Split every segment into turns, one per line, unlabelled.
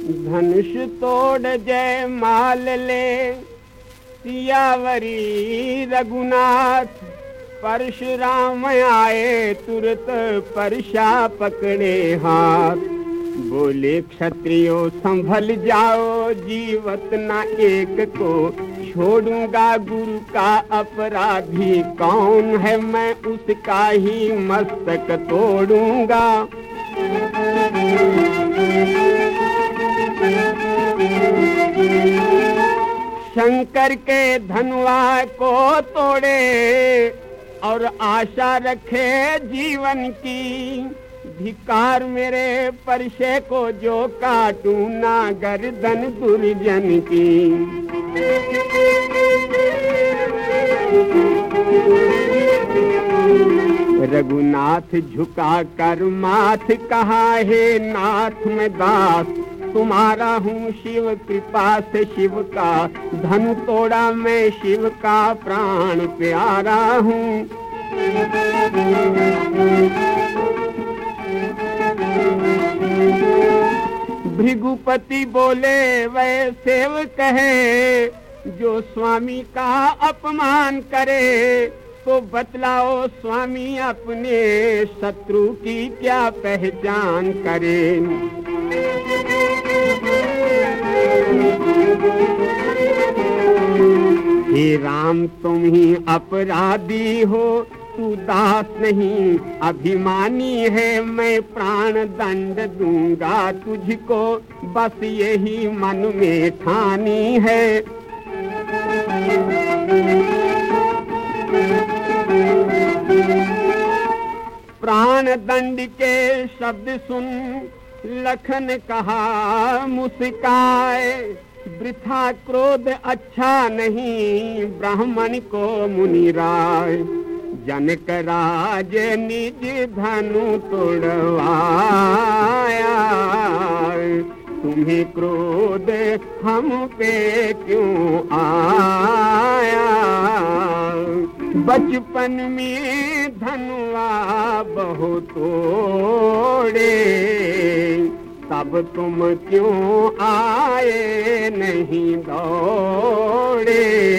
धनुष तोड़ जय माल ले, सियावरी रघुनाथ। परशुराम आए तुरत परशा पकड़े हाथ। बोले क्षत्रियो संभल जाओ, जीवत न एक को छोड़ूंगा। गुरु का अपराधी कौन है, मैं उसका ही मस्तक तोड़ूंगा। शंकर के धनुआ को तोड़े और आशा रखे जीवन की। धिक्कार मेरे परशे को जो काटूं ना गर्दन दुर्जन की। रघुनाथ झुका कर माथ कहा, हे नाथ मैं दास तुम्हारा हूँ। शिव कृपा से शिव का धनु तोड़ा, मैं शिव का प्राण प्यारा हूँ। भृगुपति बोले वह सेवक है, जो स्वामी का अपमान करे। तो बतलाओ स्वामी अपने शत्रु की क्या पहचान करे। हे राम तुम ही अपराधी हो, तू दास नहीं अभिमानी है। मैं प्राण दंड दूंगा तुझको, बस यही मन में ठानी है। प्राण दंड के शब्द सुन लखन कहा मुस्काए। वृथा क्रोध अच्छा नहीं, ब्राह्मण को मुनि राय। जनक राज निज धनु तोड़वाया, तुम्हें क्रोध हम पे क्यों आया। बचपन में धनुआ बहुत तोड़े, तब तुम क्यों आए नहीं दौड़े।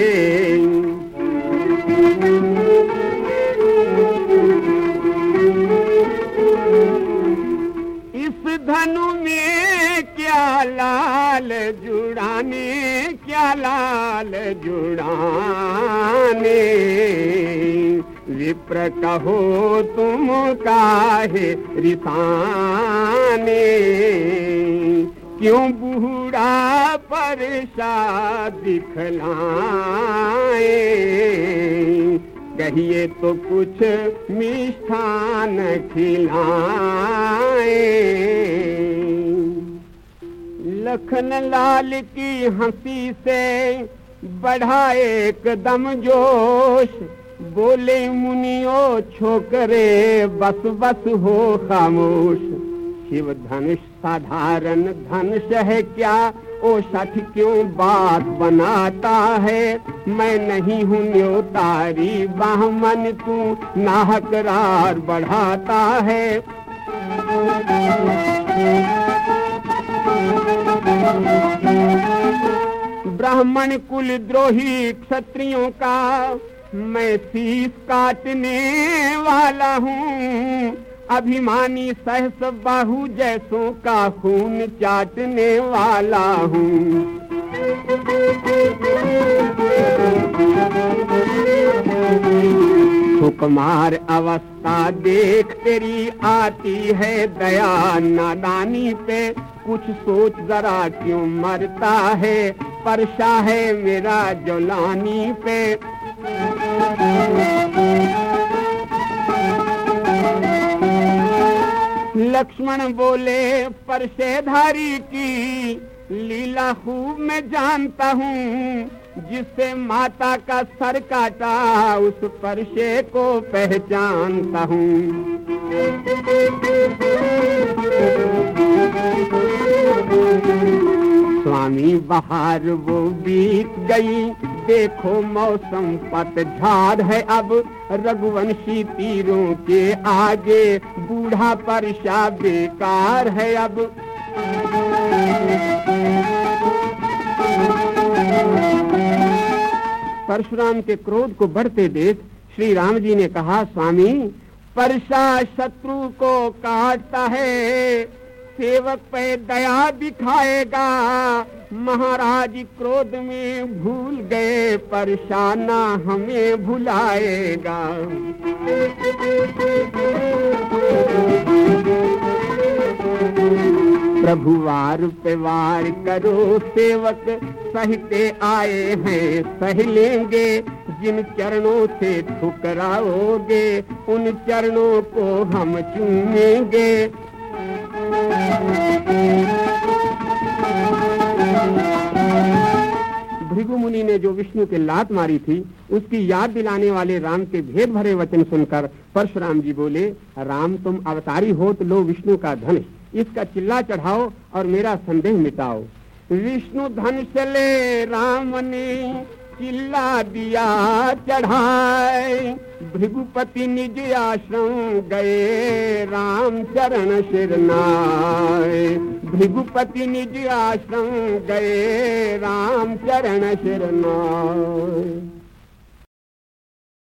इस धनु में क्या लाल जुड़ाने, क्या लाल जुड़ाने। विप्र कहो तुम काहे रिसाने। क्यों बूढ़ा परशा दिखलाए, कहिए तो कुछ मिष्ठान खिलाए। लखन लाल की हंसी से बढ़ा एकदम जोश। बोले मुनियो छोकरे बस बस हो खामोश। शिव धनुष साधारण धनुष है क्या, ओ सठ क्यों बात बनाता है। मैं नहीं हूँ न्योतारी बाहमन, तू नाहकरार बढ़ाता है। ब्राह्मण कुल द्रोही क्षत्रियों का मैं शीश काटने वाला हूँ। अभिमानी सहस बाहु जैसों का खून चाटने वाला हूँ। सुकुमार अवस्था देख तेरी आती है दया नादानी पे। कुछ सोच जरा क्यों मरता है, परशा है मेरा जलानी पे। लक्ष्मण बोले परशेधारी की लीला खूब मैं जानता हूँ। जिससे माता का सर काटा उस परशे को पहचानता हूँ। स्वामी बहार वो बीत गई, देखो मौसम पतझड़ है अब। रघुवंशी तीरों के आगे बूढ़ा परशा बेकार है अब। परशुराम के क्रोध को बढ़ते देख श्री राम जी ने कहा, स्वामी, परशा शत्रु को काटता है, सेवक पे दया दिखाएगा। महाराज क्रोध में भूल गए, परशा ना हमें भुलाएगा। प्रभु वार पे वार करो, सेवक सहते आए हैं सह लेंगे। जिन चरणों से ठुकराओगे, उन चरणों को हम चूमेंगे। भृगु मुनि ने जो विष्णु के लात मारी थी, उसकी याद दिलाने वाले राम के भेद भरे वचन सुनकर परशुराम जी बोले, राम तुम अवतारी हो तो लो विष्णु का धनुष, इसका चिल्ला चढ़ाओ और मेरा संदेह मिटाओ। विष्णु धनुष ले राम ने चिल्ला दिया चढ़ाए, भृगुपति निज आश्रम गए, राम चरण शिरनाए। भृगुपति निज आश्रम गए, राम चरण शिरनाए।